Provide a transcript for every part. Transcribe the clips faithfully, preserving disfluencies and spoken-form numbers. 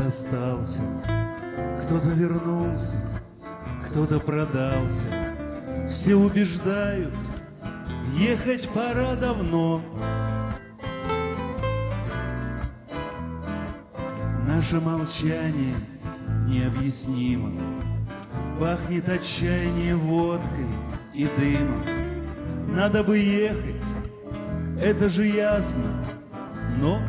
остался, кто-то вернулся, кто-то продался. Все убеждают, ехать пора давно. Наше молчание необъяснимо, пахнет отчаянием, водкой и дымом. Надо бы ехать, это же ясно, но...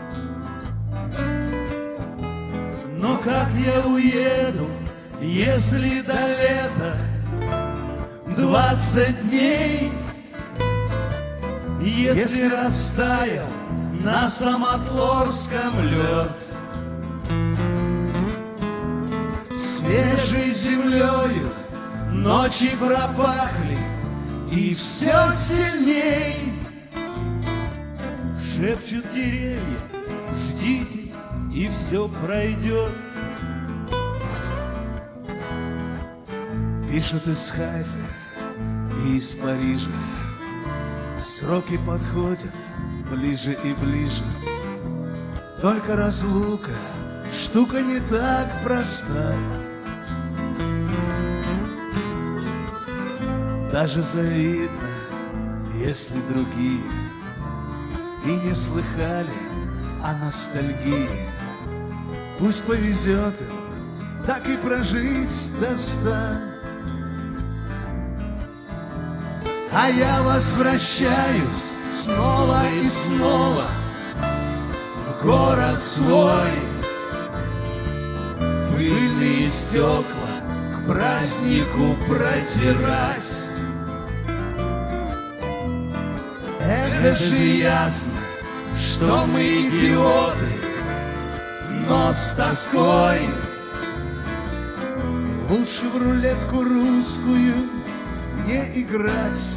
Но как я уеду, если до лета двадцать дней, если растаял на Самотлорском лед, свежей землею ночи пропахли, и все сильней шепчут деревья: ждите, и все пройдет. Пишут из Хайфы и из Парижа, сроки подходят ближе и ближе. Только разлука штука не так простая. Даже завидно, если другие и не слыхали о ностальгии. Пусть повезет им так и прожить до ста. А я возвращаюсь снова и снова в город свой. Пыльные стекла к празднику протирать. Это же ясно, что мы идиоты, но с тоской лучше в рулетку русскую не играть.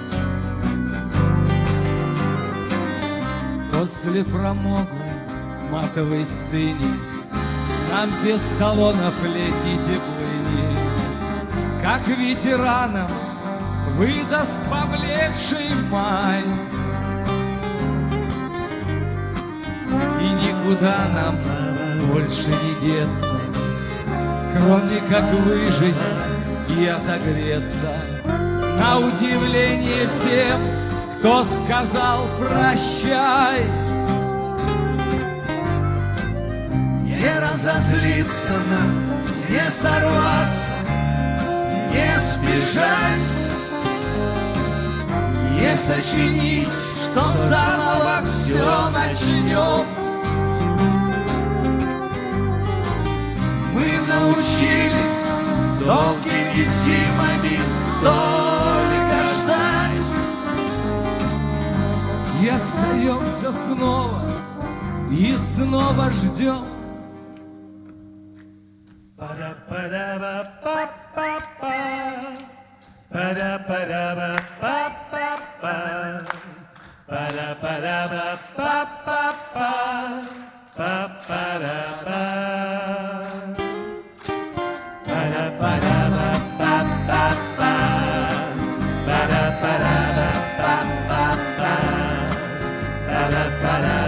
После промоглой матовой стыни нам без талонов летней теплыни, как ветеранам выдаст повлекший май. И никуда нам больше не деться, кроме как выжить и отогреться. На удивление всем, кто сказал прощай. Не разозлиться нам, не сорваться, не сбежать, не сочинить, что заново все начнем. Мы научились долгими зимами только ждать. И остаемся снова, и снова ждем. Para